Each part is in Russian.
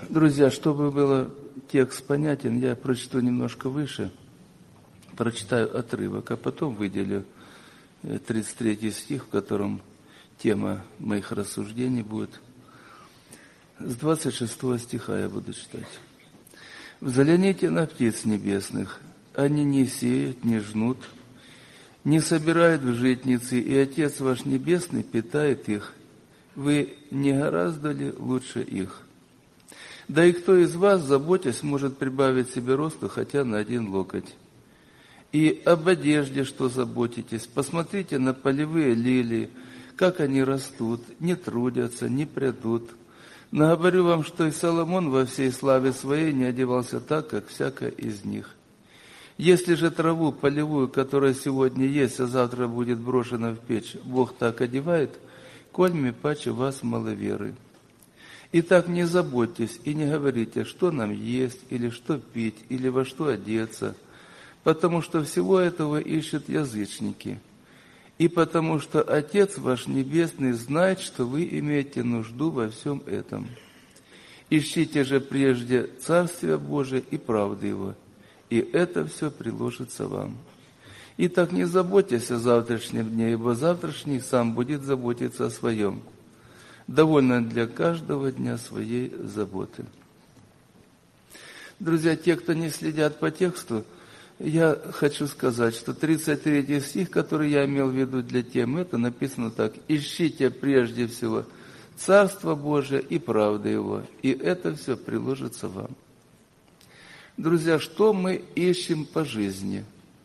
Друзья, чтобы было текст понятен, я прочту немножко выше, прочитаю отрывок, а потом выделю 33 стих, в котором тема моих рассуждений будет. С 26 стиха я буду читать. «Взгляните на птиц небесных, они не сеют, не жнут, не собирают в житницы, и Отец ваш Небесный питает их. Вы не гораздо ли лучше их? Да и кто из вас, заботясь, может прибавить себе росту хотя на 1 локоть? И об одежде, что заботитесь, посмотрите на полевые лилии, как они растут, не трудятся, не прядут. Но говорю вам, что и Соломон во всей славе своей не одевался так, как всякая из них. Если же траву полевую, которая сегодня есть, а завтра будет брошена в печь, Бог так одевает, кольми паче вас маловеры. Итак, не заботьтесь и не говорите, что нам есть, или что пить, или во что одеться, потому что всего этого ищут язычники. И потому что Отец ваш Небесный знает, что вы имеете нужду во всем этом. Ищите же прежде Царствия Божие и правды Его, и это все приложится вам. Итак, не заботьтесь о завтрашнем дне, ибо завтрашний сам будет заботиться о своем. Довольно для каждого дня своей заботы». Друзья, те, кто не следят по тексту, я хочу сказать, что 33 стих, который я имел в виду для темы, это написано так: «Ищите прежде всего Царство Божие и правды Его, и это все приложится вам». Друзья, что мы ищем по жизни?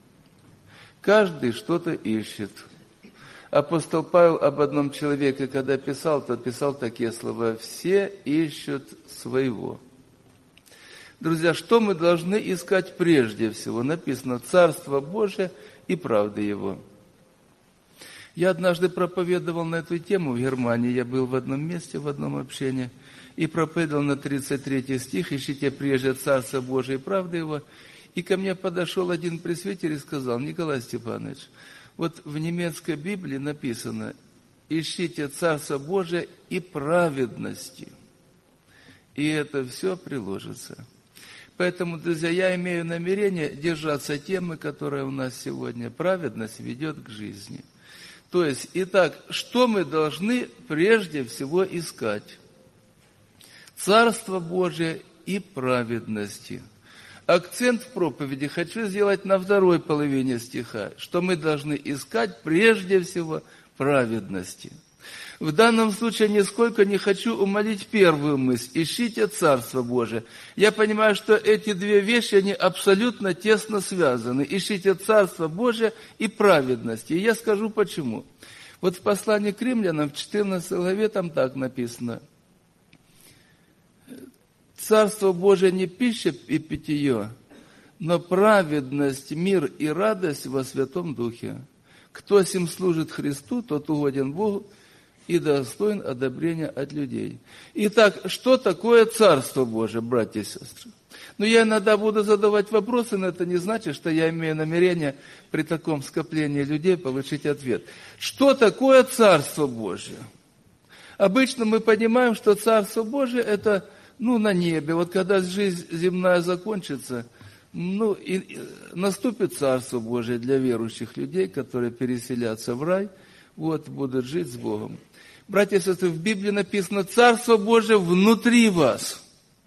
Каждый что-то ищет. Апостол Павел об одном человеке, когда писал, то писал такие слова: «Все ищут своего». Друзья, что мы должны искать прежде всего? Написано: Царство Божие и правда Его. Я однажды проповедовал на эту тему в Германии. Я был в одном месте, в одном общении, и проповедовал на 33 стих: «Ищите прежде Царство Божие и правда Его». И ко мне подошел один пресвитер и сказал: «Николай Степанович, вот в немецкой Библии написано: ищите Царство Божие и праведности, и это все приложится». Поэтому, друзья, я имею намерение держаться темы, которая у нас сегодня: праведность ведет к жизни. То есть, итак, что мы должны прежде всего искать? Царство Божие и праведности. Акцент в проповеди хочу сделать на второй половине стиха, что мы должны искать прежде всего праведности. В данном случае нисколько не хочу умалить первую мысль: ищите Царство Божие. Я понимаю, что эти две вещи, они абсолютно тесно связаны. Ищите Царство Божие и праведность. И я скажу почему. Вот в послании к Римлянам, в 14 главе, там так написано: «Царство Божие не пища и питье, но праведность, мир и радость во Святом Духе. Кто сим служит Христу, тот угоден Богу и достоин одобрения от людей». Итак, что такое Царство Божие, братья и сестры? Я иногда буду задавать вопросы, но это не значит, что я имею намерение при таком скоплении людей получить ответ. Что такое Царство Божие? Обычно мы понимаем, что Царство Божие – это на небе. Вот когда жизнь земная закончится, и наступит Царство Божие для верующих людей, которые переселятся в рай, будут жить с Богом. Братья и сестры, в Библии написано: Царство Божие внутри вас.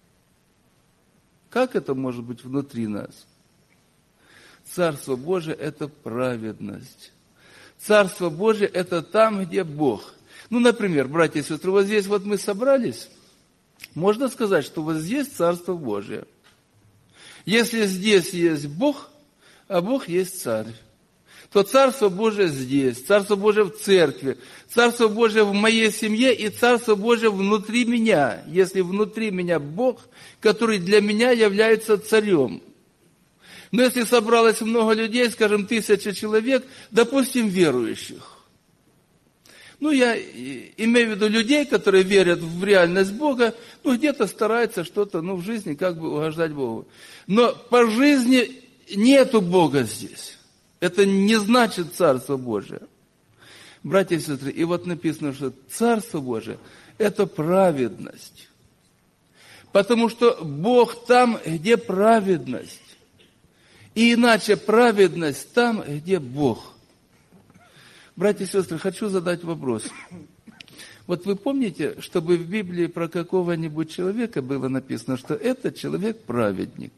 Как это может быть внутри нас? Царство Божие – это праведность. Царство Божие – это там, где Бог. Например, братья и сестры, вот здесь мы собрались. Можно сказать, что вот здесь Царство Божие. Если здесь есть Бог, а Бог есть Царь, то Царство Божие здесь, Царство Божие в церкви, Царство Божие в моей семье и Царство Божие внутри меня. Если внутри меня Бог, который для меня является царем. Но если собралось много людей, скажем, 1000 человек, допустим, верующих. Я имею в виду людей, которые верят в реальность Бога, где-то стараются что-то, в жизни угождать Богу. Но по жизни нету Бога здесь. Это не значит Царство Божие. Братья и сестры, и написано, что Царство Божие – это праведность. Потому что Бог там, где праведность. И иначе праведность там, где Бог. Братья и сестры, хочу задать вопрос. Вот вы помните, чтобы в Библии про какого-нибудь человека было написано, что этот человек праведник?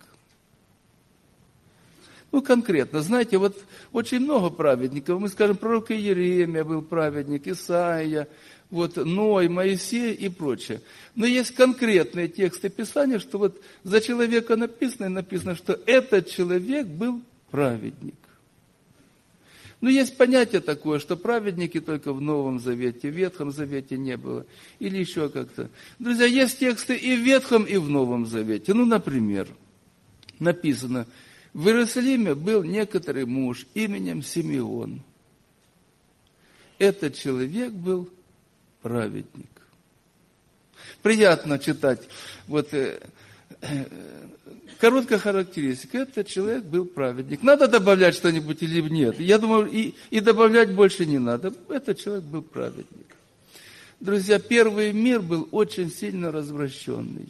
Ну, конкретно, знаете, вот очень много праведников. Мы скажем, пророк Иеремия был праведник, Исаия, вот Ной, Моисей и прочее. Но есть конкретные тексты Писания, что вот за человека написано, что этот человек был праведник. Но есть понятие такое, что праведники только в Новом Завете, в Ветхом Завете не было. Или еще как-то. Друзья, есть тексты и в Ветхом, и в Новом Завете. Ну, например, написано: в Иерусалиме был некоторый муж именем Симеон. Этот человек был праведник. Приятно читать. Вот короткая характеристика. Этот человек был праведник. Надо добавлять что-нибудь или нет? Я думаю, и добавлять больше не надо. Этот человек был праведник. Друзья, первый мир был очень сильно развращенный.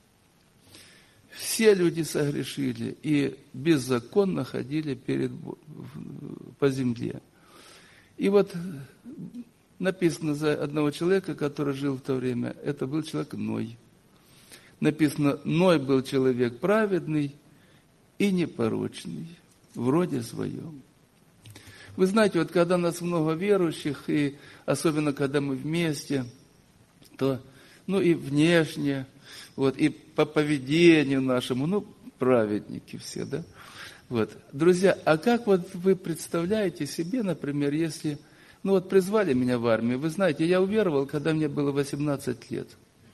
Все люди согрешили и беззаконно ходили по земле. И вот написано за одного человека, который жил в то время, это был человек Ной. Написано, Ной был человек праведный и непорочный в роде своем. Вы знаете, вот когда нас много верующих, и особенно когда мы вместе, то, и внешне, вот, и по поведению нашему, праведники все, да? Вот. Друзья, а как вот вы представляете себе, например, если, призвали меня в армию, вы знаете, я уверовал, когда мне было 18 лет.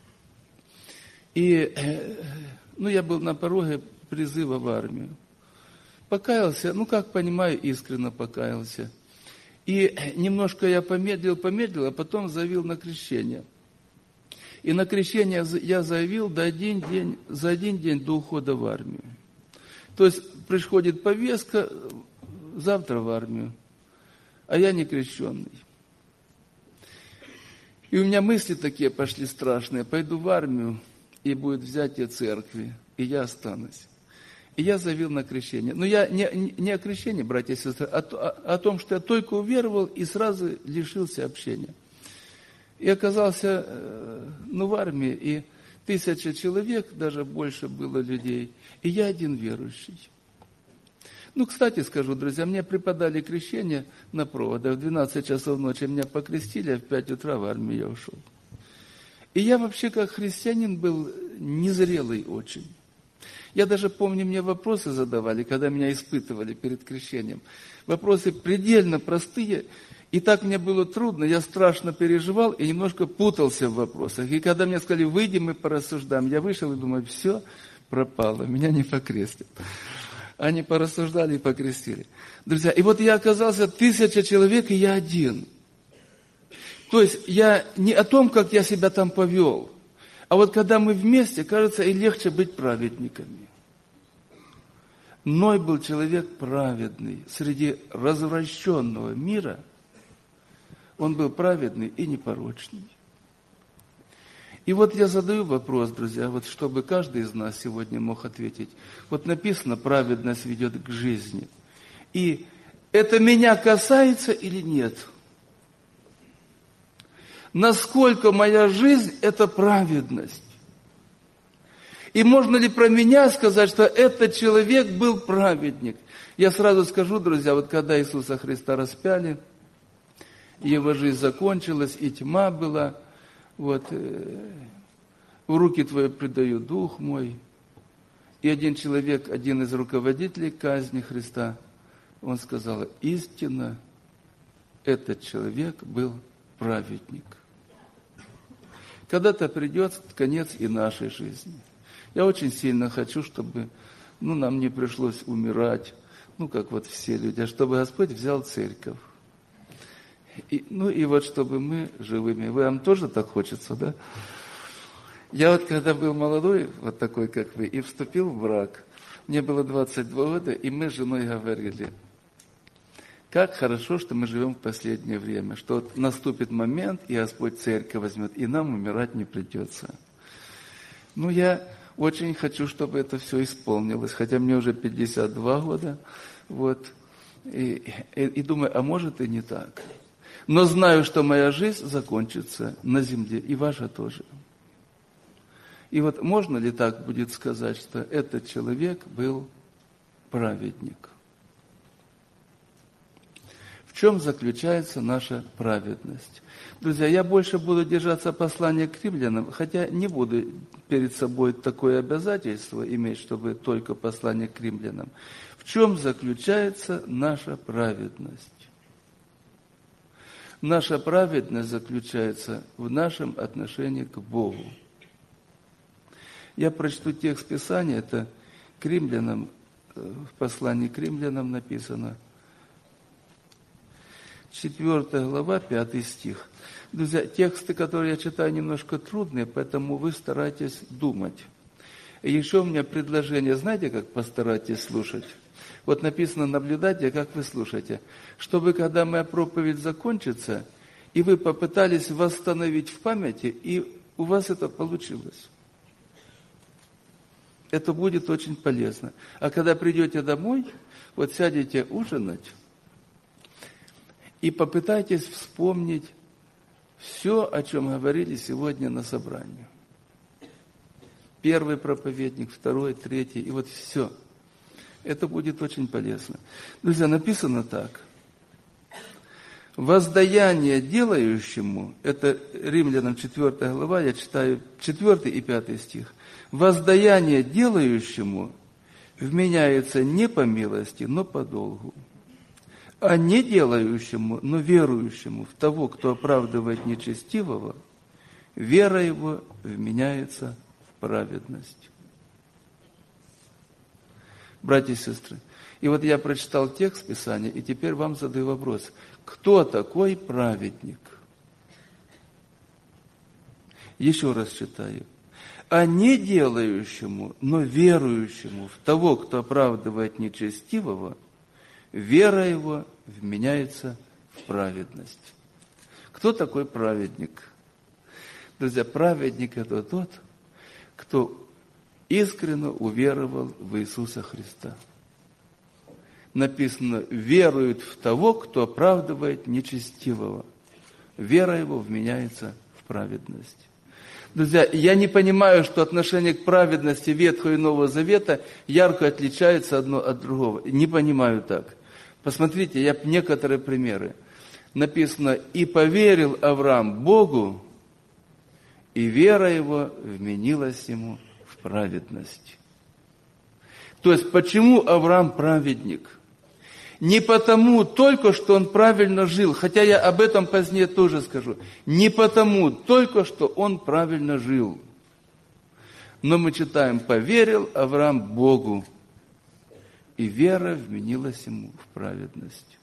И, я был на пороге призыва в армию. Покаялся, как понимаю, искренне покаялся. И немножко я помедлил, а потом заявил на крещение. И на крещение я заявил за один день до ухода в армию. То есть приходит повестка, завтра в армию, а я не крещенный. И у меня мысли такие пошли страшные: пойду в армию, и будет взятие церкви, и я останусь. И я заявил на крещение. Но я не о крещении, братья и сестры, а о том, что я только уверовал и сразу лишился общения. И оказался в армии, и 1000 человек, даже больше было людей, и я один верующий. Кстати скажу, друзья, мне преподали крещение на проводах. В 12 часов ночи меня покрестили, а в 5 утра в армию я ушел. И я вообще как христианин был незрелый очень. Я даже помню, мне вопросы задавали, когда меня испытывали перед крещением. Вопросы предельно простые, и так мне было трудно, я страшно переживал и немножко путался в вопросах. И когда мне сказали: выйди, мы порассуждаем, я вышел и думаю: все, пропало, меня не покрестят. Они порассуждали и покрестили. Друзья, и вот я оказался 1000 человек, и я один. То есть я не о том, как я себя там повел, а вот когда мы вместе, кажется, и легче быть праведниками. Ной был человек праведный. Среди развращенного мира он был праведный и непорочный. И вот я задаю вопрос, друзья, вот чтобы каждый из нас сегодня мог ответить. Вот написано: праведность ведет к жизни. И это меня касается или нет? Насколько моя жизнь – это праведность? И можно ли про меня сказать, что этот человек был праведник? Я сразу скажу, друзья, вот когда Иисуса Христа распяли, его жизнь закончилась, и тьма была, вот, в руки твои предаю дух мой. И один человек, один из руководителей казни Христа, он сказал: истинно, этот человек был праведник. Когда-то придет конец и нашей жизни. Я очень сильно хочу, чтобы нам не пришлось умирать, как вот все люди, а чтобы Господь взял церковь. И вот чтобы мы живыми. Вам тоже так хочется, да? Я вот когда был молодой, вот такой, как вы, и вступил в брак, мне было 22 года, и мы с женой говорили: как хорошо, что мы живем в последнее время, что вот наступит момент, и Господь церковь возьмет, и нам умирать не придется. Я очень хочу, чтобы это все исполнилось, хотя мне уже 52 года, вот, и думаю, а может и не так. Но знаю, что моя жизнь закончится на земле, и ваша тоже. И вот можно ли так будет сказать, что этот человек был праведник? В чем заключается наша праведность? Друзья, я больше буду держаться послания к римлянам, хотя не буду перед собой такое обязательство иметь, чтобы только послание к римлянам. В чем заключается наша праведность? Наша праведность заключается в нашем отношении к Богу. Я прочту текст Писания, это к римлянам, в послании к римлянам написано, 4 глава, 5 стих. Друзья, тексты, которые я читаю, немножко трудные, поэтому вы старайтесь думать. И еще у меня предложение, знаете, как постарайтесь слушать? Вот написано, наблюдайте, как вы слушаете. Чтобы, когда моя проповедь закончится, и вы попытались восстановить в памяти, и у вас это получилось. Это будет очень полезно. А когда придете домой, вот сядете ужинать, и попытайтесь вспомнить все, о чем говорили сегодня на собрании. Первый проповедник, второй, третий, и вот все. Это будет очень полезно. Друзья, написано так. Воздаяние делающему, это Римлянам 4 глава, я читаю 4 и 5 стих. Воздаяние делающему вменяется не по милости, но по долгу. А не делающему, но верующему в того, кто оправдывает нечестивого, вера его вменяется в праведность. Братья и сестры, и вот я прочитал текст Писания, и теперь вам задаю вопрос. Кто такой праведник? Еще раз читаю. А не делающему, но верующему в того, кто оправдывает нечестивого, вера его вменяется в праведность. Кто такой праведник? Друзья, праведник – это тот, кто искренне уверовал в Иисуса Христа. Написано, верует в того, кто оправдывает нечестивого. Вера его вменяется в праведность. Друзья, я не понимаю, что отношение к праведности Ветхого и Нового Завета ярко отличается одно от другого. Не понимаю так. Посмотрите, я некоторые примеры. Написано, и поверил Авраам Богу, и вера его вменилась ему в праведность. То есть, почему Авраам праведник? Не потому только, что он правильно жил, хотя я об этом позднее тоже скажу. Не потому только, что он правильно жил. Но мы читаем, поверил Авраам Богу, и вера вменилась ему в праведность.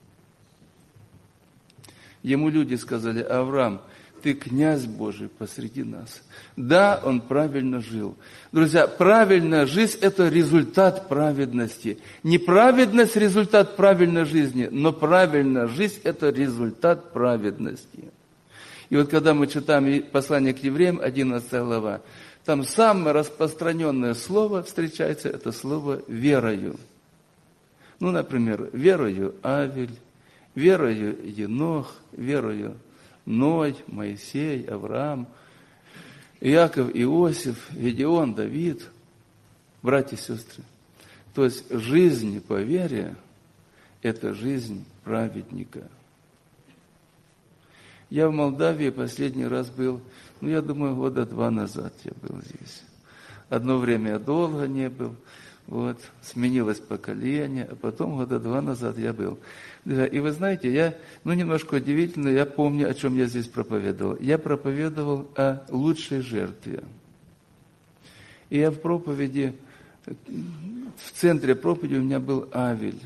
Ему люди сказали, Авраам, ты князь Божий посреди нас. Да, он правильно жил. Друзья, правильная жизнь – это результат праведности. Не праведность – результат правильной жизни, но правильная жизнь – это результат праведности. И вот когда мы читаем послание к евреям, 11 глава, там самое распространенное слово встречается – это слово «верою». Ну, например, «верою Авель», «верою Енох», «верою Ной, Моисей, Авраам, Иаков, Иосиф, Гедеон, Давид, братья и сестры. То есть жизнь по вере – это жизнь праведника. Я в Молдавии последний раз был, я думаю, 2 года назад я был здесь. Одно время я долго не был, сменилось поколение, а потом 2 года назад я был. И вы знаете, я, немножко удивительно, я помню, о чем я здесь проповедовал. Я проповедовал о лучшей жертве. И я в проповеди, в центре проповеди у меня был Авель.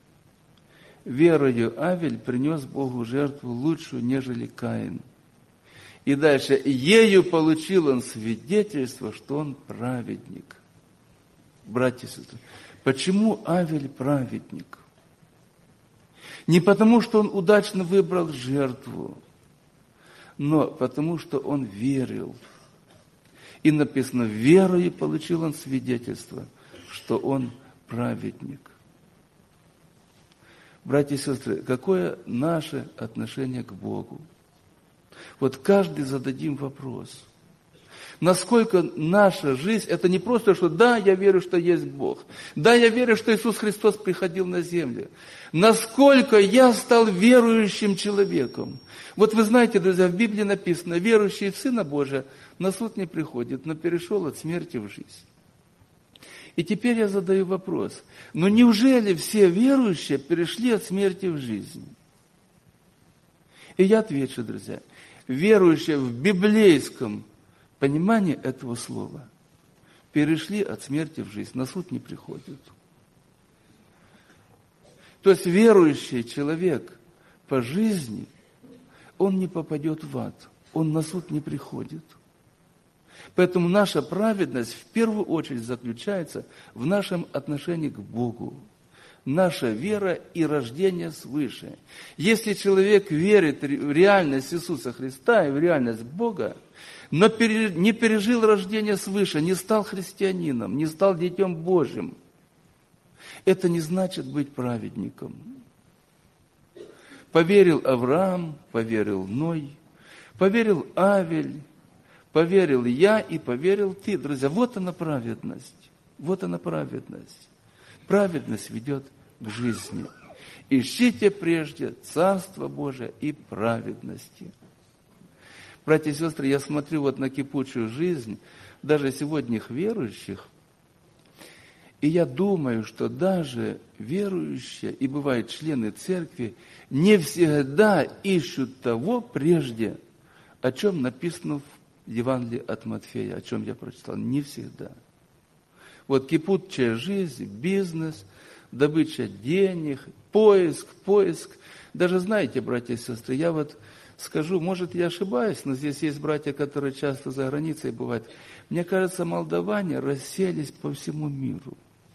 Верою Авель принес Богу жертву лучшую, нежели Каин. И дальше, ею получил он свидетельство, что он праведник. Братья и сестры, почему Авель праведник? Не потому, что он удачно выбрал жертву, но потому, что он верил. И написано, верою получил он свидетельство, что он праведник. Братья и сестры, какое наше отношение к Богу? Вот каждый зададим вопрос. Насколько наша жизнь, это не просто, что да, я верю, что есть Бог. Да, я верю, что Иисус Христос приходил на землю. Насколько я стал верующим человеком. Вот вы знаете, друзья, в Библии написано, верующий в Сына Божия на суд не приходит, но перешел от смерти в жизнь. И теперь я задаю вопрос. Но неужели все верующие перешли от смерти в жизнь? И я отвечу, друзья, верующие в библейском понимании этого слова перешли от смерти в жизнь, на суд не приходят. То есть верующий человек по жизни, он не попадет в ад, он на суд не приходит. Поэтому наша праведность в первую очередь заключается в нашем отношении к Богу. Наша вера и рождение свыше. Если человек верит в реальность Иисуса Христа и в реальность Бога, но не пережил рождение свыше, не стал христианином, не стал детем Божьим, это не значит быть праведником. Поверил Авраам, поверил Ной, поверил Авель, поверил я и поверил ты. Друзья, вот она праведность. Вот она праведность. Праведность ведет к жизни. Ищите прежде Царство Божие и праведности. Братья и сестры, я смотрю вот на кипучую жизнь, даже сегодняшних верующих, и я думаю, что даже верующие, и бывают члены церкви, не всегда ищут того прежде, о чем написано в Евангелии от Матфея, о чем я прочитал. Не всегда. Вот кипучая жизнь, бизнес, добыча денег, поиск. Даже знаете, братья и сестры, я вот скажу, может, я ошибаюсь, но здесь есть братья, которые часто за границей бывают. Мне кажется, молдаване расселись по всему миру.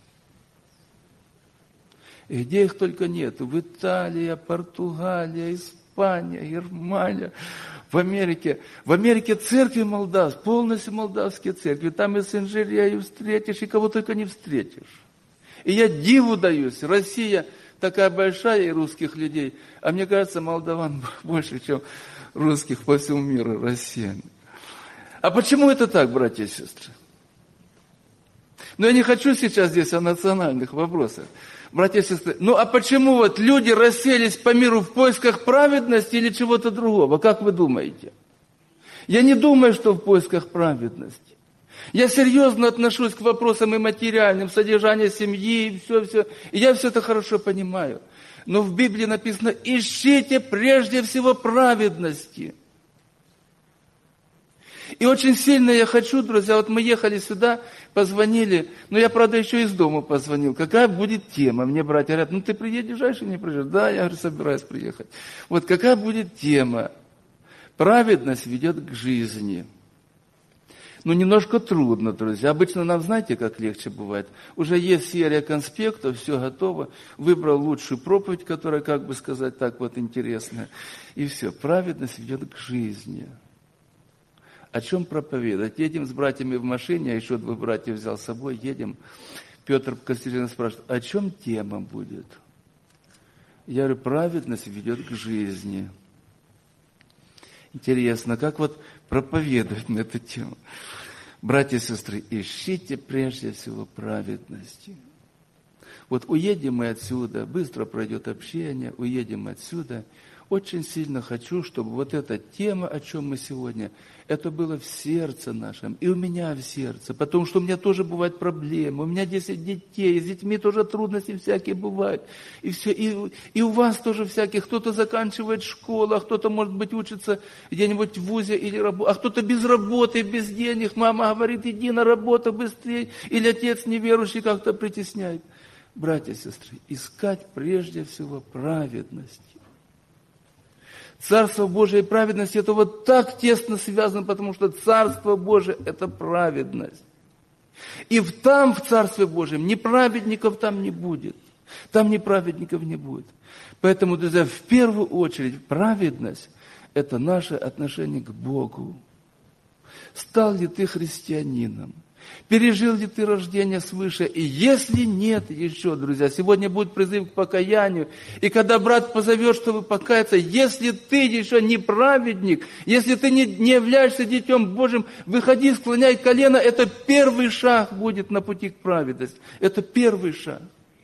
И где их только нет. В Италии, Португалия, Испания, Германия, в Америке. В Америке церкви молдавские, полностью молдавские церкви. Там и синжирия встретишь, и кого только не встретишь. И я диву даюсь. Россия такая большая, и русских людей. А мне кажется, молдаван больше, чем русских по всему миру, россиян. А почему это так, братья и сестры? Но я не хочу сейчас здесь о национальных вопросах. Братья и сестры, ну а почему вот люди расселись по миру в поисках праведности или чего-то другого? Как вы думаете? Я не думаю, что в поисках праведности. Я серьезно отношусь к вопросам и материальным, содержания семьи, и все. И я все это хорошо понимаю. Но в Библии написано, ищите прежде всего праведности. И очень сильно я хочу, друзья, вот мы ехали сюда, позвонили, но я, правда, еще из дома позвонил. Какая будет тема? Мне братья говорят, ну ты приезжаешь или не приезжаешь? Да, я говорю, собираюсь приехать. Вот какая будет тема? Праведность ведет к жизни. Ну, немножко трудно, друзья. Обычно нам, знаете, как легче бывает? Уже есть серия конспектов, все готово. Выбрал лучшую проповедь, которая, как бы сказать, так вот интересная. И все. Праведность ведет к жизни. О чем проповедовать? Едем с братьями в машине, а еще 2 братья взял с собой, едем. Петр Костелин спрашивает, о чем тема будет? Я говорю, праведность ведет к жизни. Интересно, как вот проповедовать на эту тему? Братья и сестры, ищите прежде всего праведности. Вот уедем мы отсюда, быстро пройдет общение, уедем отсюда. Очень сильно хочу, чтобы вот эта тема, о чем мы сегодня, это было в сердце нашем, и у меня в сердце, потому что у меня тоже бывают проблемы, у меня 10 детей, с детьми тоже трудности всякие бывают, и все, и у вас тоже всякие, кто-то заканчивает школу, а кто-то, может быть, учится где-нибудь в вузе, или а кто-то без работы, без денег, мама говорит, иди на работу быстрее, или отец неверующий как-то притесняет. Братья и сестры, искать прежде всего праведность. Царство Божие и праведность это вот так тесно связано, потому что Царство Божие это праведность. И там, в Царстве Божьем, неправедников там не будет. Там неправедников не будет. Поэтому, друзья, в первую очередь праведность это наше отношение к Богу. Стал ли ты христианином? Пережил ли ты рождение свыше? И если нет еще, друзья, сегодня будет призыв к покаянию. И когда брат позовет, чтобы покаяться, если ты еще не праведник, если ты не являешься детем Божьим, выходи, склоняй колено. Это первый шаг будет на пути к праведности. Это первый шаг.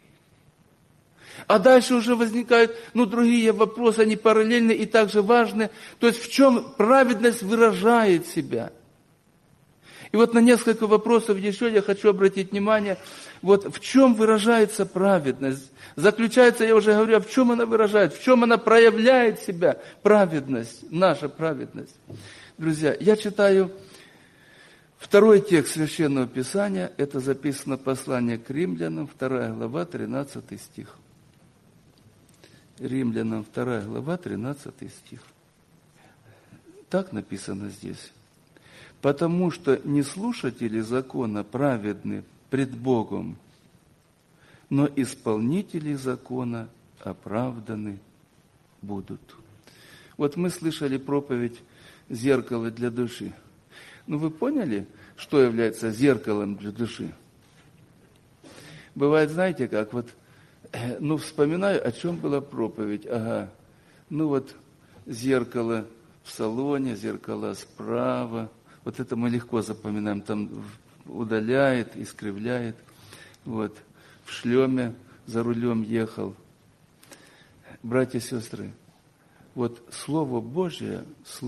А дальше уже возникают, другие вопросы, они параллельны и также важны. То есть в чем праведность выражает себя? И вот на несколько вопросов еще я хочу обратить внимание, вот в чем выражается праведность. Заключается, я уже говорю, в чем она выражается, в чем она проявляет себя, праведность, наша праведность. Друзья, я читаю второй текст Священного Писания, это записано послание к Римлянам, 2 глава, 13 стих. Римлянам, 2 глава, 13 стих. Так написано здесь. Потому что не слушатели закона праведны пред Богом, но исполнители закона оправданы будут. Вот мы слышали проповедь «Зеркало для души». Вы поняли, что является зеркалом для души? Бывает, знаете, как вспоминаю, о чем была проповедь. Зеркало в салоне, зеркало справа. Вот это мы легко запоминаем, там удаляет, искривляет. В шлеме за рулем ехал. Братья и сестры, Слово Божие,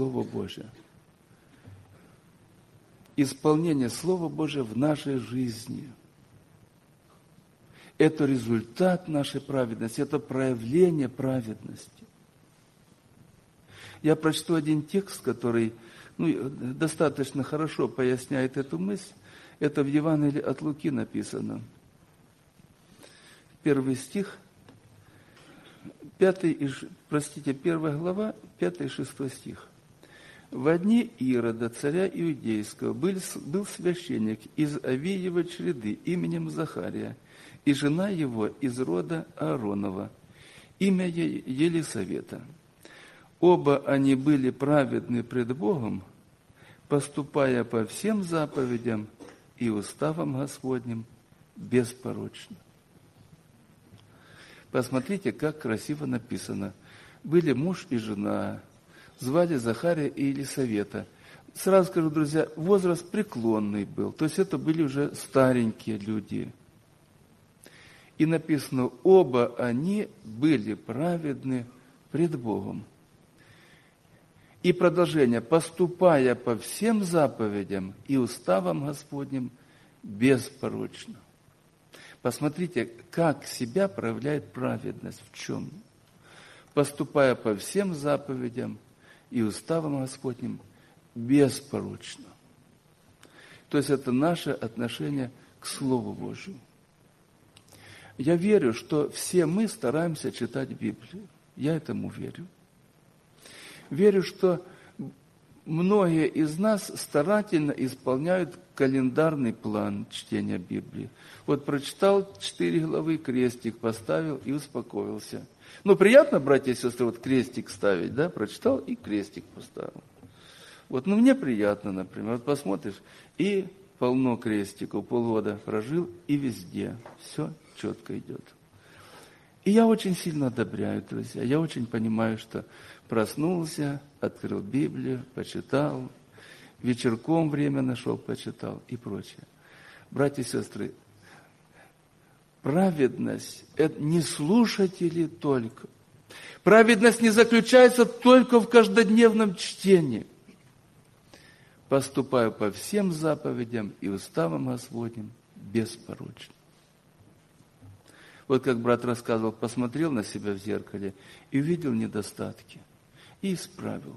исполнение Слова Божия в нашей жизни – это результат нашей праведности, это проявление праведности. Я прочту один текст, который достаточно хорошо поясняет эту мысль. Это в Евангелии от Луки написано. 1 стих, 1 глава, 5 и 6 стих. «Во дни Ирода, царя Иудейского, был священник из Авиевой чреды именем Захария, и жена его из рода Ааронова, имя ей Елисавета. Оба они были праведны пред Богом, поступая по всем заповедям и уставам Господним беспорочно». Посмотрите, как красиво написано. Были муж и жена, звали Захария и Елисавета. Сразу скажу, друзья, возраст преклонный был, то есть это были уже старенькие люди. И написано, оба они были праведны пред Богом. И продолжение, поступая по всем заповедям и уставам Господним беспорочно. Посмотрите, как себя проявляет праведность, в чем? Поступая по всем заповедям и уставам Господним беспорочно. То есть это наше отношение к Слову Божию. Я верю, что все мы стараемся читать Библию. Я этому верю. Верю, что многие из нас старательно исполняют календарный план чтения Библии. Прочитал 4 главы, крестик поставил и успокоился. Приятно, братья и сестры, крестик ставить, да? Прочитал и крестик поставил. Мне приятно, например, посмотришь, и полно крестиков, полгода прожил, и везде все четко идет. И я очень сильно одобряю, друзья. Я очень понимаю, что проснулся, открыл Библию, почитал, вечерком время нашел, почитал и прочее. Братья и сестры, праведность – это не слушатели только. Праведность не заключается только в каждодневном чтении. Поступаю по всем заповедям и уставам Господним беспорочно. Как брат рассказывал, посмотрел на себя в зеркале и увидел недостатки. И исправил.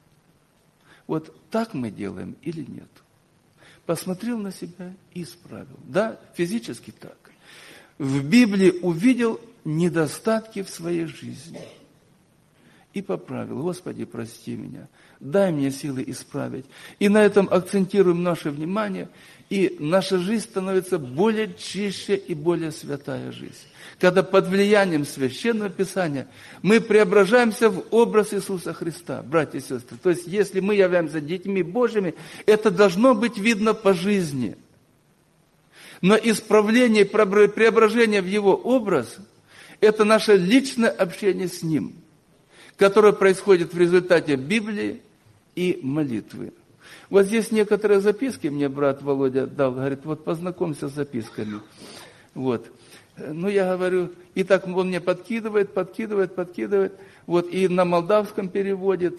Так мы делаем или нет? Посмотрел на себя и исправил. Да, физически так. В Библии увидел недостатки в своей жизни. и поправил. Господи, прости меня, дай мне силы исправить. И на этом акцентируем наше внимание, и наша жизнь становится более чище и более святая жизнь. Когда под влиянием Священного Писания мы преображаемся в образ Иисуса Христа, братья и сестры. То есть, если мы являемся детьми Божьими, это должно быть видно по жизни. Но исправление, преображение в Его образ – это наше личное общение с Ним, которое происходит в результате Библии и молитвы. Вот здесь некоторые записки мне брат Володя дал, говорит, вот познакомься с записками. Вот. Ну, я говорю, и так он мне подкидывает, вот, и на молдавском переводит.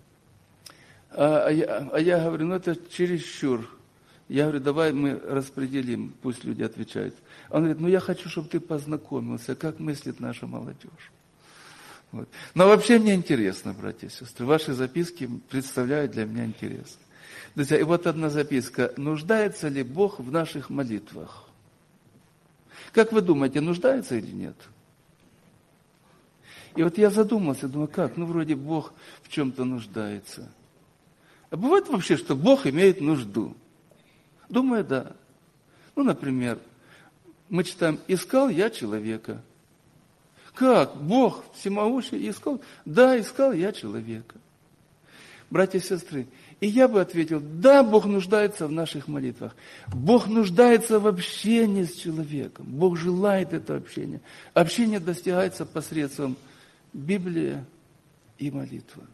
А я говорю, ну, это чересчур. Я говорю, давай мы распределим, пусть люди отвечают. Он говорит, ну, я хочу, чтобы ты познакомился, как мыслит наша молодежь. Вот. Но вообще мне интересно, братья и сестры, ваши записки представляют для меня интерес. Друзья, и вот одна записка. Нуждается ли Бог в наших молитвах? Как вы думаете, нуждается или нет? И вот я задумался, думаю, как? Ну, вроде Бог в чем-то нуждается. А бывает вообще, что Бог имеет нужду? Думаю, да. Ну, например, мы читаем, «Искал я человека». Как? Бог всемогущий искал? Да, искал я человека. Братья и сестры, и я бы ответил, да, Бог нуждается в наших молитвах. Бог нуждается в общении с человеком. Бог желает это общение. Общение достигается посредством Библии и молитвы.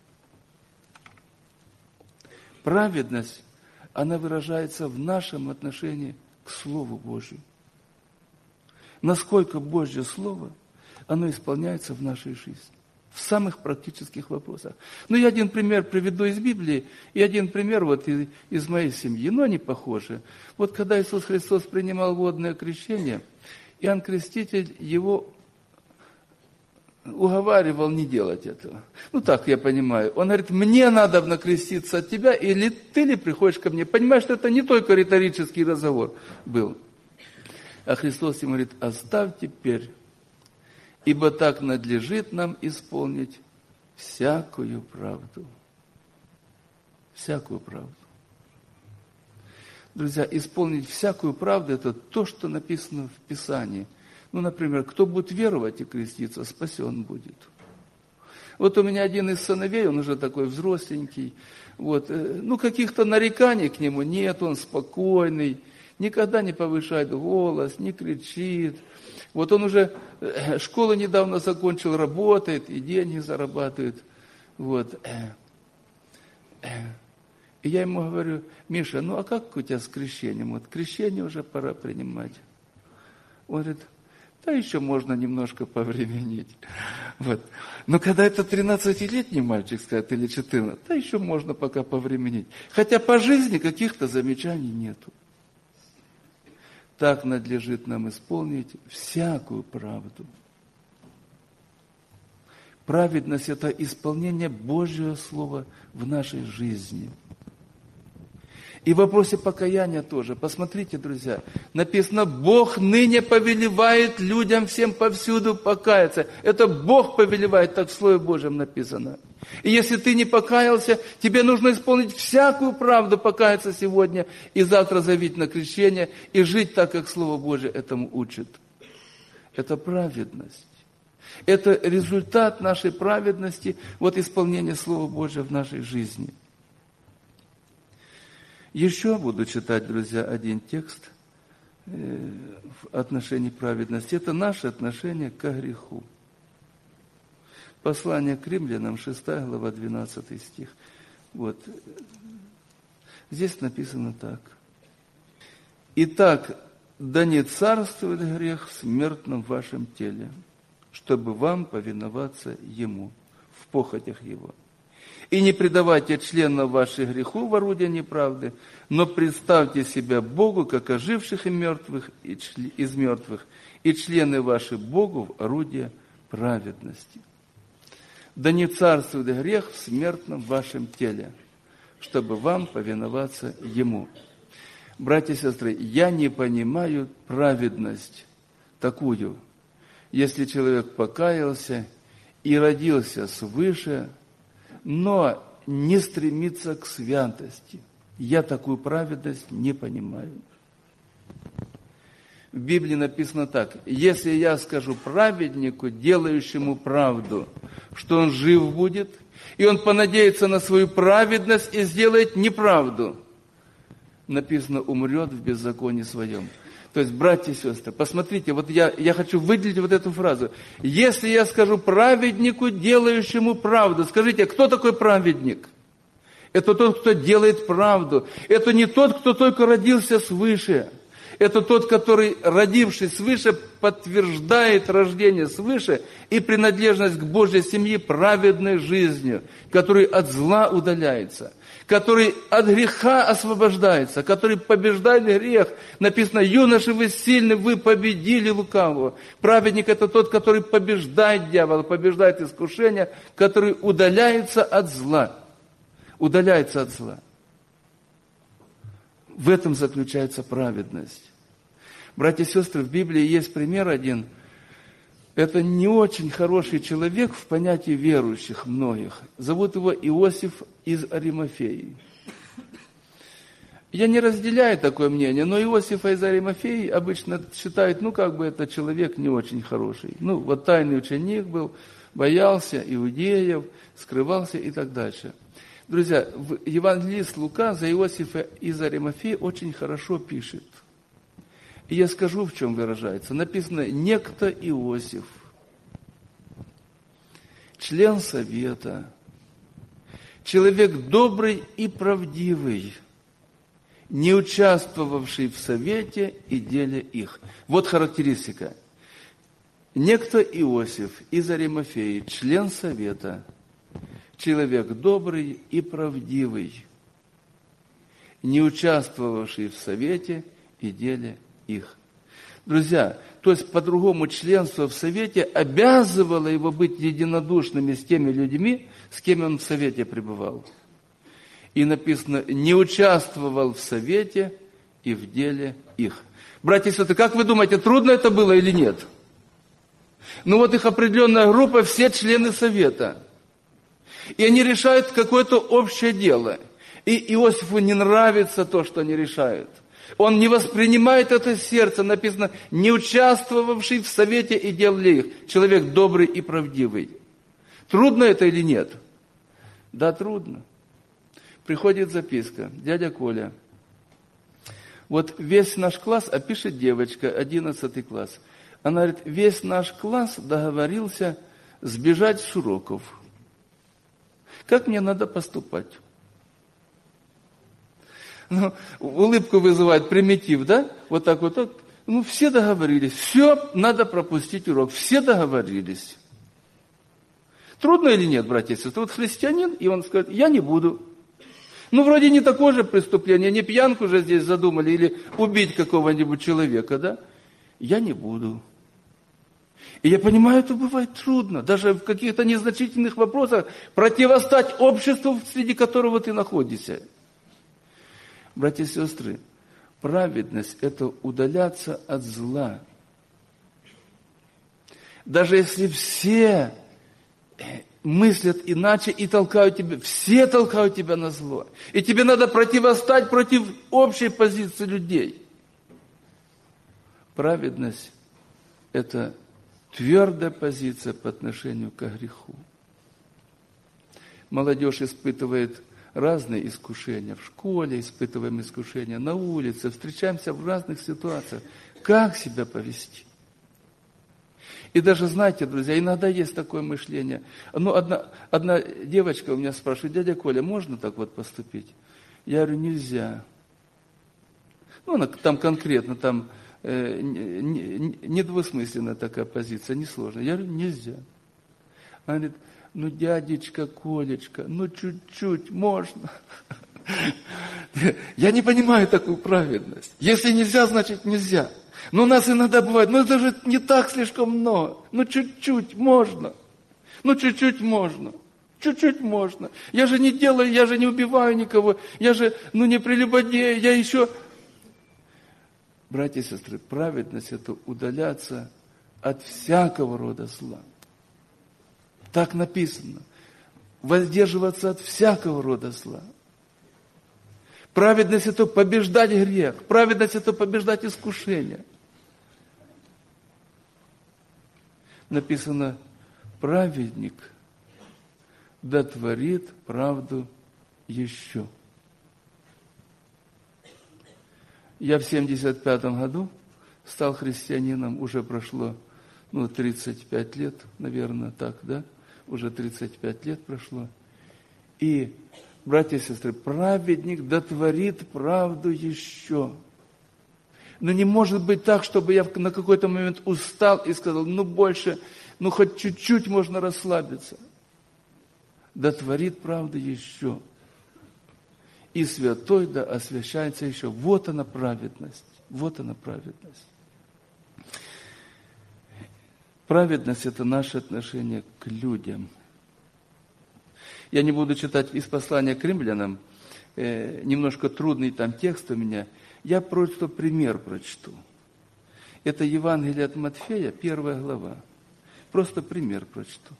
Праведность, она выражается в нашем отношении к Слову Божьему. Насколько Божье Слово, оно исполняется в нашей жизни. В самых практических вопросах. Ну, я один пример приведу из Библии, и один пример вот из моей семьи. Но они похожи. Вот когда Иисус Христос принимал водное крещение, Иоанн Креститель его уговаривал не делать этого. Ну, так я понимаю. Он говорит, мне надо накреститься от тебя, или ты ли приходишь ко мне? Понимаешь, что это не только риторический разговор был. А Христос ему говорит, оставь теперь, ибо так надлежит нам исполнить всякую правду. Всякую правду. Друзья, исполнить всякую правду – это то, что написано в Писании. Ну, например, кто будет веровать и креститься, спасен будет. Вот у меня один из сыновей, он уже такой взросленький, вот, ну, каких-то нареканий к нему нет, он спокойный, никогда не повышает голос, не кричит. Вот он уже школу недавно закончил, работает, и деньги зарабатывает. Вот. И я ему говорю, Миша, ну а как у тебя с крещением? Вот крещение уже пора принимать. Он говорит, да еще можно немножко повременить. Вот. Но когда это 13-летний мальчик, скажет, или 14, да еще можно пока повременить. Хотя по жизни каких-то замечаний нету. Так надлежит нам исполнить всякую правду. Праведность – это исполнение Божьего Слова в нашей жизни. И в вопросе покаяния тоже. Посмотрите, друзья, написано, Бог ныне повелевает людям всем повсюду покаяться. Это Бог повелевает, так в Слове Божьем написано. И если ты не покаялся, тебе нужно исполнить всякую правду, покаяться сегодня и завтра заявить на крещение и жить так, как Слово Божье этому учит. Это праведность. Это результат нашей праведности, вот исполнение Слова Божьего в нашей жизни. Еще буду читать, друзья, один текст в отношении праведности. Это наше отношение к греху. Послание к римлянам, 6 глава, 12 стих. Вот. Здесь написано так. «Итак, да не царствует грех в смертном вашем теле, чтобы вам повиноваться ему, в похотях его. И не предавайте членов ваших греху в орудие неправды, но представьте себя Богу, как оживших и мертвых, из мертвых, и члены ваши Богу в орудие праведности. Да не царствует грех в смертном вашем теле, чтобы вам повиноваться ему». Братья и сестры, я не понимаю праведность такую, если человек покаялся и родился свыше, но не стремится к святости. Я такую праведность не понимаю. В Библии написано так: если я скажу праведнику, делающему правду, что он жив будет, и он понадеется на свою праведность и сделает неправду, написано, умрет в беззаконии своем. То есть, братья и сестры, посмотрите, вот я хочу выделить вот эту фразу. Если я скажу праведнику, делающему правду, скажите, кто такой праведник? Это тот, кто делает правду. Это не тот, кто только родился свыше. Это тот, который, родившись свыше, подтверждает рождение свыше и принадлежность к Божьей семье праведной жизнью, который от зла удаляется, который от греха освобождается, который побеждает грех. Написано, юноши вы сильны, вы победили лукавого. Праведник – это тот, который побеждает дьявола, побеждает искушение, который удаляется от зла. Удаляется от зла. В этом заключается праведность. Братья и сестры, в Библии есть пример один. Это не очень хороший человек в понятии верующих многих. Зовут его Иосиф из Аримафеи. Я не разделяю такое мнение, но Иосифа из Аримафеи обычно считают, это человек не очень хороший. Вот тайный ученик был, боялся иудеев, скрывался и так дальше. Друзья, евангелист Лука за Иосифа из Аримафеи очень хорошо пишет. И я скажу, в чем выражается. Написано, некто Иосиф, член совета, человек добрый и правдивый, не участвовавший в совете и деле их. Вот характеристика. Некто Иосиф из Аримафеи, член совета, человек добрый и правдивый, не участвовавший в совете и деле их. Друзья, то есть по-другому членство в совете обязывало его быть единодушными с теми людьми, с кем он в совете пребывал. И написано, не участвовал в совете и в деле их. Братья и сестры, как вы думаете, трудно это было или нет? Их определенная группа, все члены совета. И они решают какое-то общее дело. И Иосифу не нравится то, что они решают. Он не воспринимает это сердце, написано, не участвовавший в совете и деле их. Человек добрый и правдивый. Трудно это или нет? Да, трудно. Приходит записка. Дядя Коля, вот весь наш класс, а пишет девочка, 11 класс. Она говорит, весь наш класс договорился сбежать с уроков. Как мне надо поступать? Улыбку вызывает примитив, да? Вот так вот. Все договорились. Все, надо пропустить урок. Все договорились. Трудно или нет, братья и сестры? Вот христианин, и он скажет, я не буду. Вроде не такое же преступление, не пьянку же здесь задумали, или убить какого-нибудь человека, да? Я не буду. И я понимаю, это бывает трудно. Даже в каких-то незначительных вопросах противостать обществу, среди которого ты находишься. Братья и сестры, праведность – это удаляться от зла. Даже если все мыслят иначе и толкают тебя, все толкают тебя на зло. И тебе надо противостать против общей позиции людей. Праведность – это твердая позиция по отношению к греху. Молодежь испытывает разные искушения. В школе испытываем искушения, на улице, встречаемся в разных ситуациях. Как себя повести? И даже, знаете, друзья, иногда есть такое мышление. Одна девочка у меня спрашивает, дядя Коля, можно так вот поступить? Я говорю, нельзя. Там конкретно, недвусмысленная такая позиция, несложная. Я говорю, нельзя. Она говорит, дядечка Колечка, чуть-чуть можно. Я не понимаю такую праведность. Если нельзя, значит нельзя. Но у нас иногда бывает, это же не так слишком много. Чуть-чуть можно. Чуть-чуть можно. Чуть-чуть можно. Я же не делаю, я же не убиваю никого. Я же, не прелюбодею, я еще... Братья и сестры, праведность – это удаляться от всякого рода зла. Так написано. Воздерживаться от всякого рода зла. Праведность – это побеждать грех. Праведность – это побеждать искушение. Написано, праведник дотворит правду еще. Я в 1975 году стал христианином, уже прошло 35 лет, наверное, так, да? Уже 35 лет прошло. И, братья и сестры, праведник дотворит правду еще. Но не может быть так, чтобы я на какой-то момент устал и сказал, больше, хоть чуть-чуть можно расслабиться. Дотворит правду еще. И святой да освящается еще. Вот она праведность. Вот она праведность. Праведность – это наше отношение к людям. Я не буду читать из послания к римлянам, немножко трудный там текст у меня. Я просто пример прочту. Это Евангелие от Матфея, 1 глава. Просто пример прочту.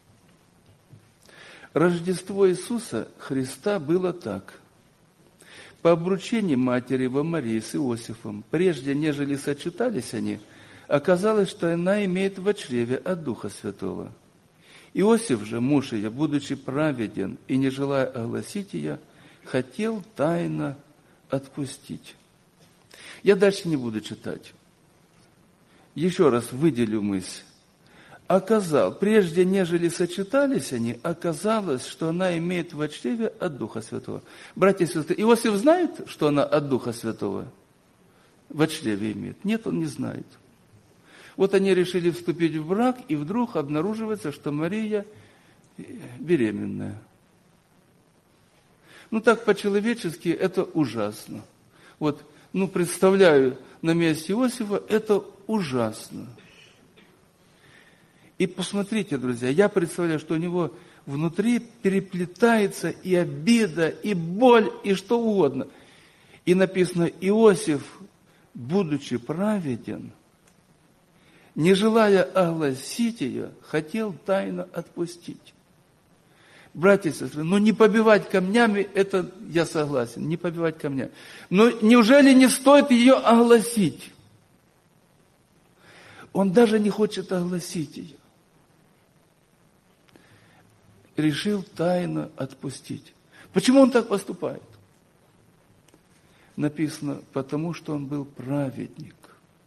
Рождество Иисуса Христа было так. По обручении матери его Марии с Иосифом, прежде нежели сочетались они, оказалось, что она имеет во чреве от Духа Святого. Иосиф же, муж ее, будучи праведен и не желая огласить ее, хотел тайно отпустить. Я дальше не буду читать. Еще раз выделю мысль. Прежде нежели сочетались они, оказалось, что она имеет во чреве от Духа Святого. Братья и сестры, Иосиф знает, что она от Духа Святого во чреве имеет? Нет, он не знает. Вот они решили вступить в брак, и вдруг обнаруживается, что Мария беременная. Так по-человечески это ужасно. Представляю на месте Иосифа, это ужасно. И посмотрите, друзья, я представляю, что у него внутри переплетается и обида, и боль, и что угодно. И написано, Иосиф, будучи праведен, не желая огласить ее, хотел тайно отпустить. Братья и сестры, не побивать камнями, это я согласен, не побивать камнями. Но неужели не стоит ее огласить? Он даже не хочет огласить ее. Решил тайно отпустить. Почему он так поступает? Написано, потому что он был праведник.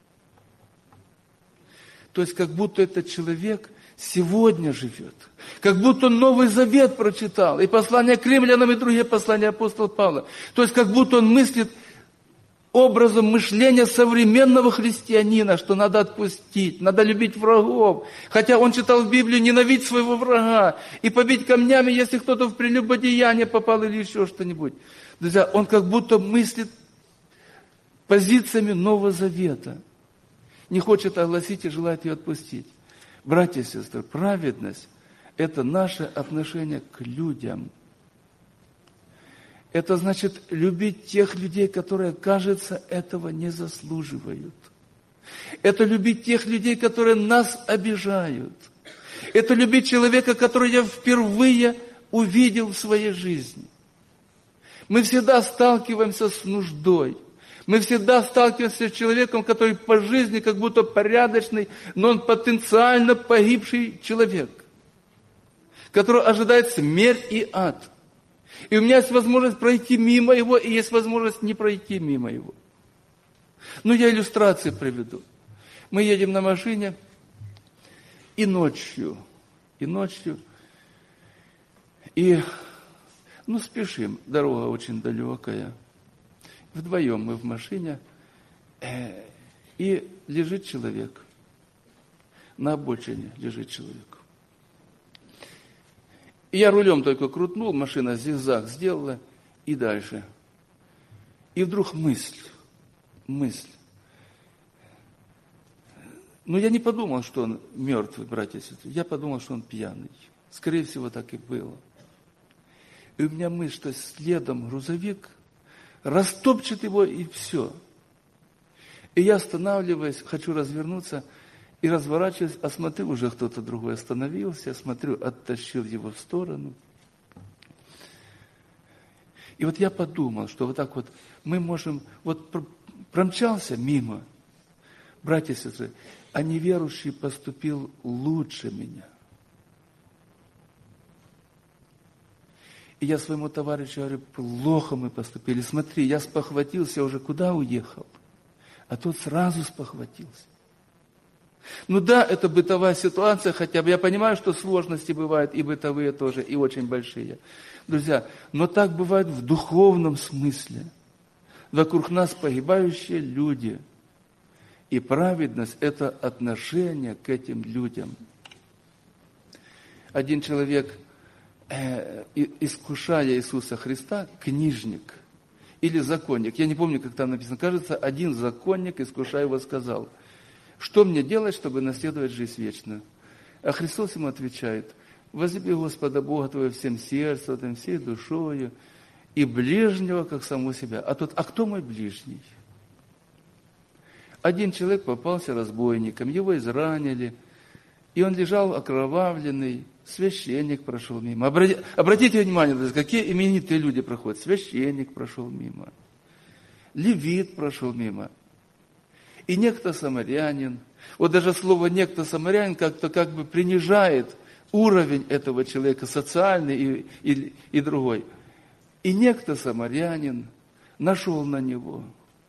То есть, как будто этот человек сегодня живет. Как будто он Новый Завет прочитал. И послание к римлянам, и другие послания апостола Павла. То есть, как будто он мыслит образом мышления современного христианина, что надо отпустить, надо любить врагов. Хотя он читал в Библии «ненавидь своего врага» и побить камнями, если кто-то в прелюбодеяние попал или еще что-нибудь. Друзья, он как будто мыслит позициями Нового Завета. Не хочет огласить и желает ее отпустить. Братья и сестры, праведность – это наше отношение к людям. Это значит любить тех людей, которые, кажется, этого не заслуживают. Это любить тех людей, которые нас обижают. Это любить человека, которого я впервые увидел в своей жизни. Мы всегда сталкиваемся с нуждой. Мы всегда сталкиваемся с человеком, который по жизни как будто порядочный, но он потенциально погибший человек, который ожидает смерть и ад. И у меня есть возможность пройти мимо его, и есть возможность не пройти мимо его. Я иллюстрации приведу. Мы едем на машине, и ночью, спешим, дорога очень далекая. Вдвоем мы в машине, и лежит человек. На обочине лежит человек. И я рулем только крутнул, машина зигзаг сделала, и дальше. И вдруг мысль. Я не подумал, что он мертвый, братья и сестры. Я подумал, что он пьяный. Скорее всего, так и было. И у меня мысль, что следом грузовик растопчет его, и все. И я останавливаюсь, хочу развернуться, И разворачиваюсь, а смотрю, уже кто-то другой остановился, смотрю, оттащил его в сторону. И вот я подумал, что вот так вот мы можем, вот промчался мимо, братья и сестры, а неверующий поступил лучше меня. И я своему товарищу говорю, плохо мы поступили. Смотри, я спохватился, уже куда уехал? А тот сразу спохватился. Ну да, это бытовая ситуация хотя бы. Я понимаю, что сложности бывают и бытовые тоже, и очень большие. Друзья, но так бывает в духовном смысле. Вокруг нас погибающие люди. И праведность – это отношение к этим людям. Один человек, искушая Иисуса Христа, книжник или законник, я не помню, как там написано, кажется, один законник, искушая его, сказал, что мне делать, чтобы наследовать жизнь вечную? А Христос ему отвечает, возлюби Господа Бога твоего всем сердцем, всей душою, и ближнего, как самого себя. А тот, а кто мой ближний? Один человек попался разбойником, его изранили, и он лежал окровавленный, священник прошел мимо. Обратите внимание, друзья, какие именитые люди проходят. Священник прошел мимо, левит прошел мимо, и некто самарянин. Вот даже слово «некто самарянин» как-то как бы принижает уровень этого человека, социальный и другой. И некто самарянин нашел на него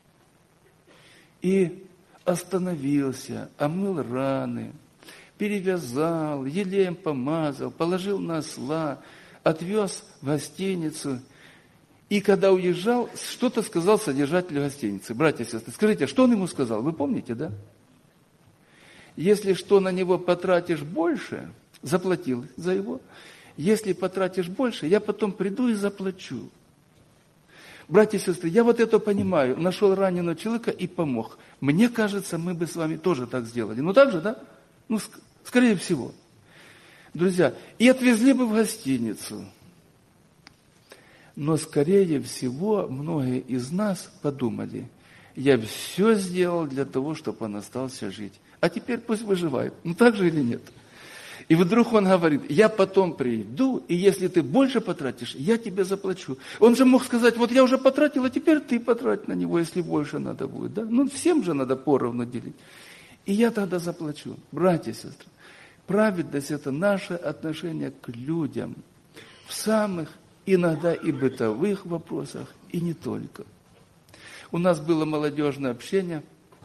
и остановился, омыл раны, перевязал, елеем помазал, положил на осла, отвез в гостиницу. И когда уезжал, что-то сказал содержателю гостиницы. Братья и сестры, скажите, что он ему сказал? Вы помните, да? Если что на него потратишь больше, заплатил за его. Если потратишь больше, я потом приду и заплачу. Братья и сестры, я вот это понимаю. Нашел раненого человека и помог. Мне кажется, мы бы с вами тоже так сделали. Ну так же, да? Ну, скорее всего. Друзья, и отвезли бы в гостиницу. Но, скорее всего, многие из нас подумали, я все сделал для того, чтобы он остался жить. А теперь пусть выживает. Ну так же или нет? И вдруг он говорит, я потом приду, и если ты больше потратишь, я тебе заплачу. Он же мог сказать, вот я уже потратил, а теперь ты потрать на него, если больше надо будет. Да? Ну всем же надо поровну делить. И я тогда заплачу. Братья и сестры, праведность – это наше отношение к людям в самых иногда и бытовых вопросах, и не только. У нас было молодежное общение,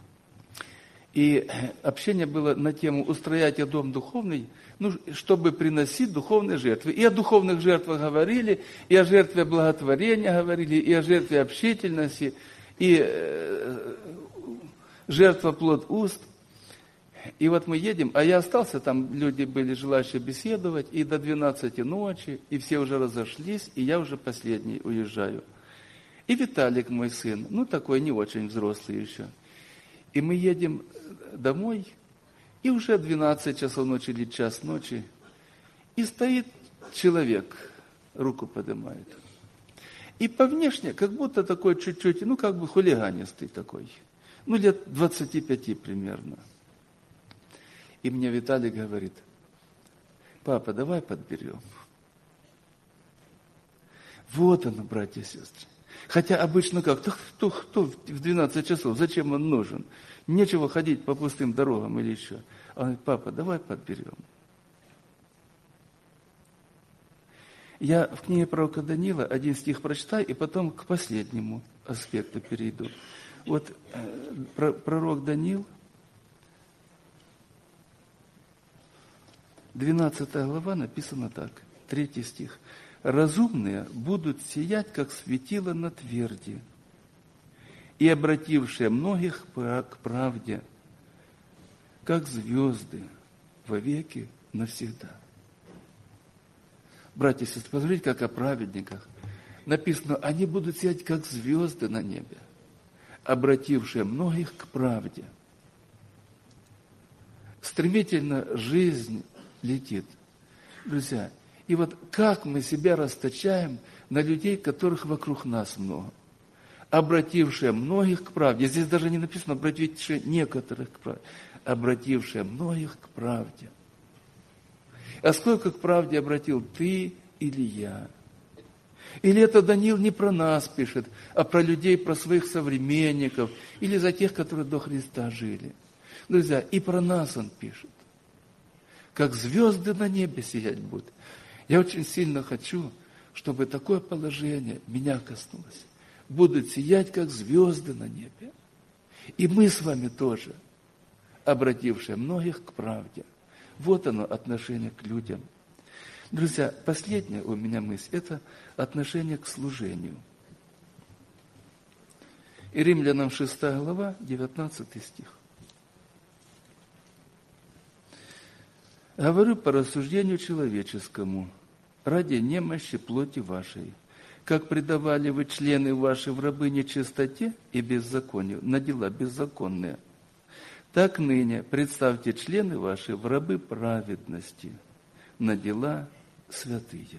и общение было на тему «Устроять дом духовный», ну, чтобы приносить духовные жертвы. И о духовных жертвах говорили, и о жертве благотворения говорили, и о жертве общительности, и жертва плод уст. И вот мы едем, а я остался, там люди были желающие беседовать, и до 12 ночи, и все уже разошлись, и я уже последний уезжаю. И Виталик, мой сын, ну такой не очень взрослый еще. И мы едем домой, и уже 12 часов ночи или час ночи, и стоит человек, руку поднимает. И по внешне, как будто такой чуть-чуть, ну как бы хулиганистый такой, ну лет 25 примерно. И мне Виталик говорит, папа, давай подберем. Вот оно, братья и сестры. Хотя обычно как, кто в 12 часов, зачем он нужен? Нечего ходить по пустым дорогам или еще. Он говорит, папа, давай подберем. Я в книге пророка Даниила один стих прочитаю, и потом к последнему аспекту перейду. Вот пророк Даниил, 12 глава написано так, 3 стих. «Разумные будут сиять, как светило на тверди, и обратившие многих к правде, как звезды вовеки навсегда». Братья и сестры, посмотрите, как о праведниках. Написано, они будут сиять, как звезды на небе, обратившие многих к правде. Стремительно жизнь летит. Друзья, и вот как мы себя расточаем на людей, которых вокруг нас много. обратившая многих к правде. Здесь даже не написано обратившая некоторых к правде. Обратившая многих к правде. А сколько к правде обратил ты или я? Или это Даниил не про нас пишет, а про людей, про своих современников, или за тех, которые до Христа жили. Друзья, и про нас он пишет. Как звезды на небе сиять будут. Я очень сильно хочу, чтобы такое положение меня коснулось. Будут сиять, как звезды на небе. И мы с вами тоже, обратившие многих к правде. Вот оно, отношение к людям. Друзья, последняя у меня мысль – это отношение к служению. И Римлянам 6 глава, 19 стих. «Говорю по рассуждению человеческому, ради немощи плоти вашей, как предавали вы члены ваши в рабы нечистоте и беззаконию, на дела беззаконные, так ныне представьте члены ваши в рабы праведности, на дела святые».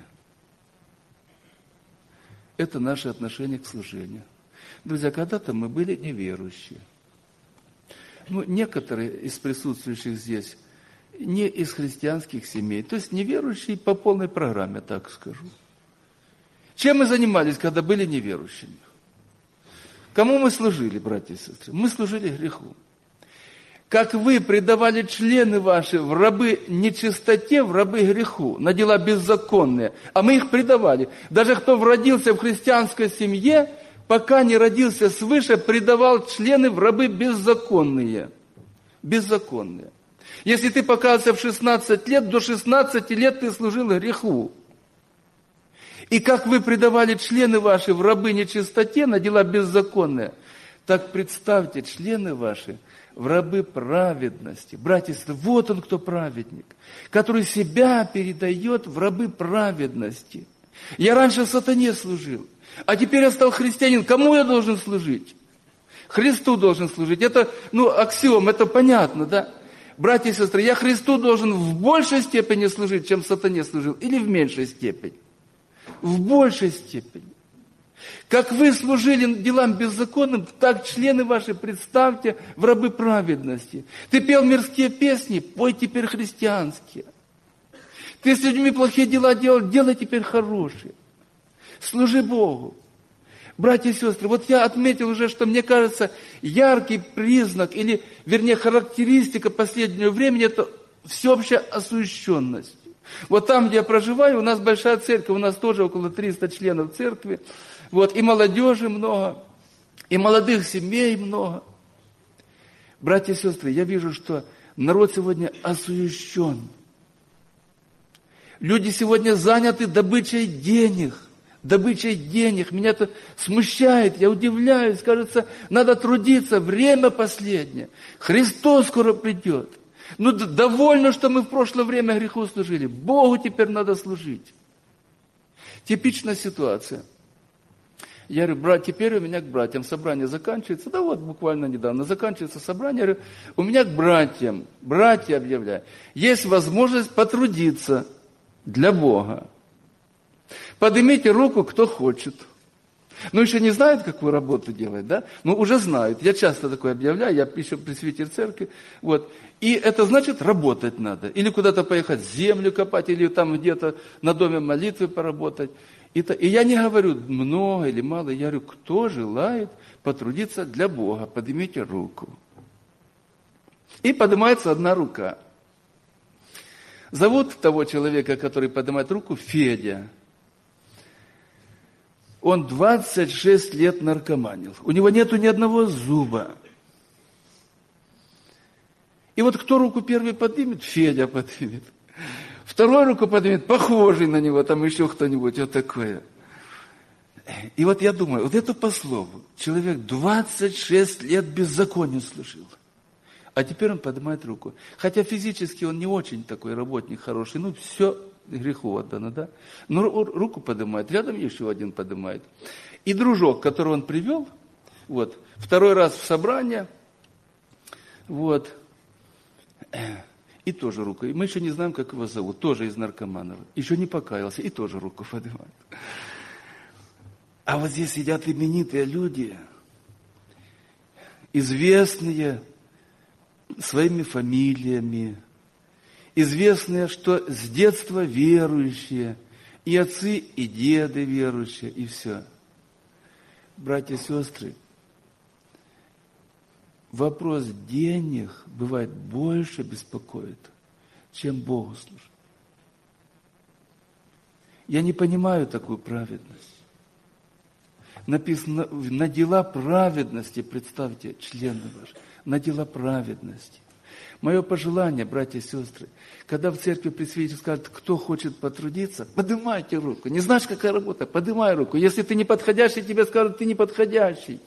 Это наше отношение к служению. Друзья, когда-то мы были неверующие. Некоторые из присутствующих здесь не из христианских семей, то есть неверующие по полной программе, так скажу. Чем мы занимались, когда были неверующими? Кому мы служили, братья и сестры? Мы служили греху. Как вы предавали члены ваши в рабы нечистоте, в рабы греху, на дела беззаконные, а мы их предавали. Даже кто родился в христианской семье, пока не родился свыше, предавал члены в рабы беззаконные. Беззаконные. Если ты покаялся в 16 лет, до 16 лет ты служил греху. И как вы предавали члены ваши в рабы нечистоте, на дела беззаконные, так представьте члены ваши в рабы праведности. Братья и сестры, вот он кто праведник, который себя передает в рабы праведности. Я раньше сатане служил, а теперь я стал христианин. Кому я должен служить? Христу должен служить. Это, аксиом, это понятно, да? Братья и сестры, я Христу должен в большей степени служить, чем сатане служил, или в меньшей степени? В большей степени. Как вы служили делам беззаконным, так члены ваши представьте в рабы праведности. Ты пел мирские песни, пой теперь христианские. Ты с людьми плохие дела делал, делай теперь хорошие. Служи Богу. Братья и сестры, вот я отметил уже, что мне кажется, яркий признак, или, вернее, характеристика последнего времени, это всеобщая освященность. Вот там, где я проживаю, у нас большая церковь, у нас тоже около 300 членов церкви, и молодежи много, и молодых семей много. Братья и сестры, я вижу, что народ сегодня освящен. Люди сегодня заняты добычей денег. Меня это смущает, я удивляюсь, кажется, надо трудиться, время последнее. Христос скоро придет. Довольно, что мы в прошлое время греху служили. Богу теперь надо служить. Типичная ситуация. Я говорю, теперь у меня к братьям собрание заканчивается. Да вот, буквально недавно заканчивается собрание. Я говорю, у меня к братьям, братья объявляю, есть возможность потрудиться для Бога. Поднимите руку, кто хочет. Еще не знают, какую работу делать, да? Уже знают. Я часто такое объявляю, я еще пресвитер церкви. И это значит, работать надо. Или куда-то поехать, землю копать, или там где-то на доме молитвы поработать. И я не говорю, много или мало, я говорю, кто желает потрудиться для Бога, поднимите руку. И поднимается одна рука. Зовут того человека, который поднимает руку, Федя. Он 26 лет наркоманил. У него нету ни одного зуба. И кто руку первый поднимет, Федя поднимет. Вторую руку поднимет, похожий на него, там еще кто-нибудь, вот такое. И я думаю, это по слову. Человек 26 лет беззаконию служил. А теперь он поднимает руку. Хотя физически он не очень такой работник хороший, все греху отдано, да? Но руку поднимает, рядом еще один поднимает. И дружок, которого он привел, второй раз в собрание, и тоже руку. И мы еще не знаем, как его зовут, тоже из наркоманов. Еще не покаялся, и тоже руку поднимает. А вот здесь сидят именитые люди, известные своими фамилиями, известные, что с детства верующие, и отцы, и деды верующие, и все. Братья и сестры, вопрос денег бывает больше беспокоит, чем Богу служить. Я не понимаю такую праведность. Написано, на дела праведности, представьте, члены ваши, на дела праведности. Мое пожелание, братья и сестры, когда в церкви пресвитер скажет, кто хочет потрудиться, поднимайте руку. Не знаешь, какая работа? Поднимай руку. Если ты не подходящий, тебе скажут, ты не подходящий.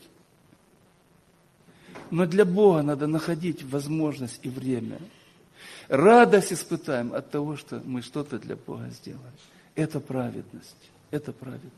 Но для Бога надо находить возможность и время. Радость испытаем от того, что мы что-то для Бога сделали. Это праведность. Это праведность.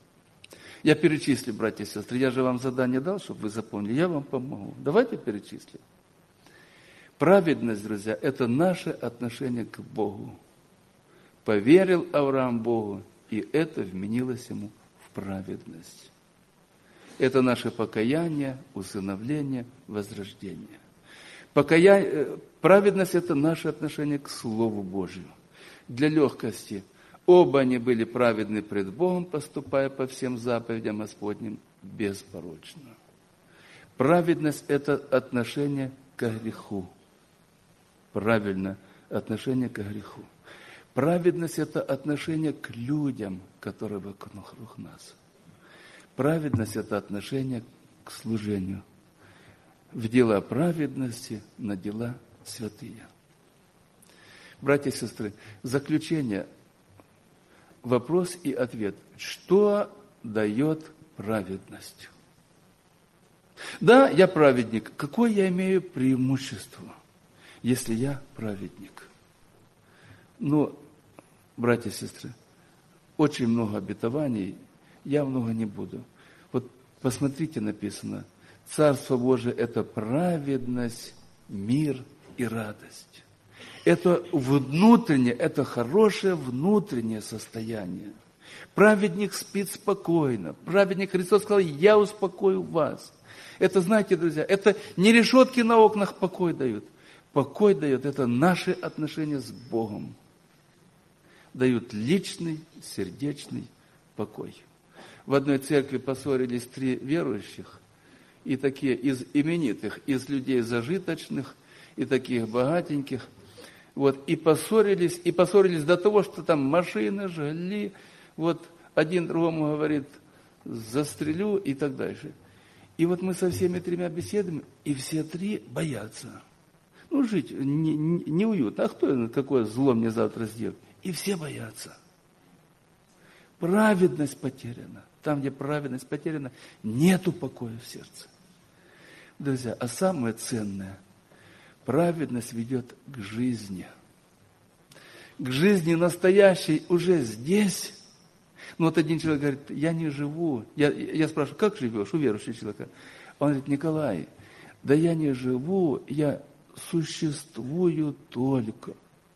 Я перечислю, братья и сестры. Я же вам задание дал, чтобы вы запомнили. Я вам помогу. Давайте перечислим. Праведность, друзья, это наше отношение к Богу. Поверил Авраам Богу, и это вменилось ему в праведность. Это наше покаяние, усыновление, возрождение. Праведность – это наше отношение к Слову Божию. Для легкости. Оба они были праведны пред Богом, поступая по всем заповедям Господним беспорочно. Праведность – это отношение к греху. Правильно, отношение к греху. Праведность – это отношение к людям, которые вокруг нас. Праведность – это отношение к служению. В дела праведности, на дела святые. Братья и сестры, заключение, вопрос и ответ. Что дает праведность? Да, я праведник. Какое я имею преимущество, если я праведник? Но, братья и сестры, очень много обетований, я много не буду. Вот посмотрите, написано, Царство Божие – это праведность, мир и радость. Это внутреннее, это хорошее внутреннее состояние. Праведник спит спокойно. Праведник, Христос сказал, я успокою вас. Это, знаете, друзья, это не решетки на окнах покой дают. Покой дает, это наши отношения с Богом. Дают личный, сердечный покой. В одной церкви поссорились 3 верующих, и такие из именитых, из людей зажиточных, и таких богатеньких. Вот, и поссорились до того, что там машины жгли. Вот один другому говорит, застрелю и так дальше. И вот мы со всеми 3 беседуем, и все 3 боятся. Ну, жить неуютно. А кто, какое зло мне завтра сделает? И все боятся. Праведность потеряна. Там, где праведность потеряна, нету покоя в сердце. Друзья, а самое ценное, праведность ведет к жизни. К жизни настоящей уже здесь. Ну вот один человек говорит, я не живу. Я спрашиваю, как живешь у верующего человека? Он говорит, Николай, да я не живу, я существую только.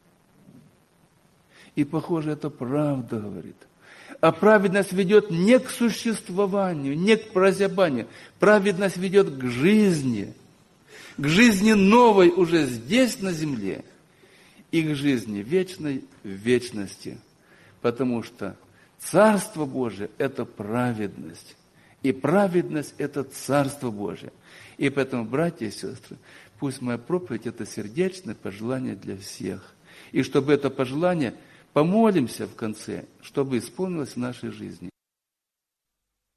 И похоже, это правда, говорит. А праведность ведет не к существованию, не к прозябанию. Праведность ведет к жизни новой уже здесь, на земле, и к жизни вечной в вечности. Потому что Царство Божие – это праведность. И праведность – это Царство Божие. И поэтому, братья и сестры, пусть моя проповедь – это сердечное пожелание для всех. И чтобы это пожелание, помолимся в конце, чтобы исполнилось в нашей жизни.